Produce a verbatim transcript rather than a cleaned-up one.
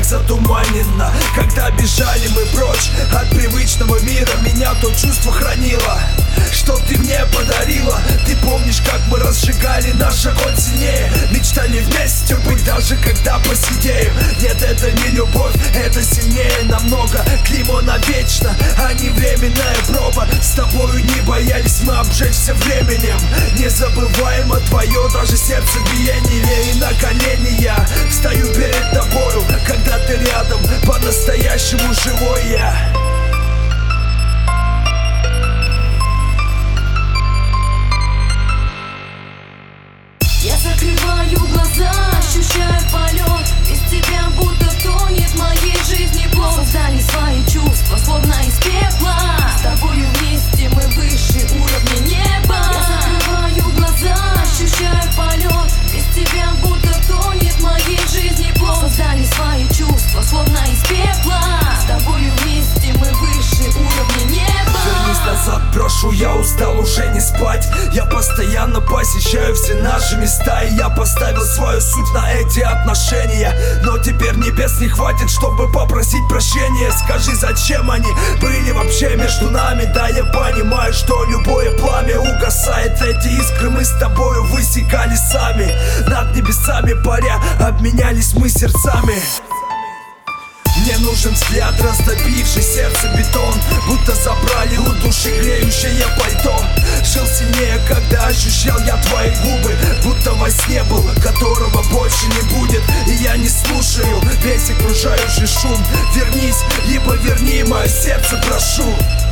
затуманено. Когда бежали мы прочь от привычного мира, меня то чувство хранило, что ты мне подарила. Ты помнишь, как мы разжигали наш огонь сильнее, мечтали вместе быть, даже когда посидеем. Нет, это не любовь, это сильнее намного. Клеймо навечно, а не временная проба. С тобою не боялись мы обжечься временем. Незабываемо твое даже сердцебиение. И на колени я встаю перед тобою, когда ты рядом, по-настоящему живой я. Я закрываю глаза, ощущаю полет. Без тебя будто тонет в моей жизни плод. Создали свои чувства, словно из пепла. С тобою вместе мы выше уровня неба. Я закрываю глаза, ощущаю полет. Без тебя будто тонет в моей жизни плод. Создали свои чувства, словно из пепла. С тобою вместе мы выше уровня неба. Вернись назад, прошу, я устал уже не спать. Я постоянно посещаю все наши места, и я поставил свою суть на эти отношения. Но теперь небес не хватит, чтобы попросить прощения. Скажи, зачем они были вообще между нами? Да, я понимаю, что любое пламя угасает. Эти искры мы с тобою высекали сами. Над небесами паря, обменялись мы сердцами. Мне нужен взгляд, растопивший сердце бетон, будто забрали у души греющее пальто. Жил сильнее, когда ощущал я твои губы, будто во сне был, которого больше не будет. И я не слушаю весь окружающий шум. Вернись, либо верни мое сердце, прошу.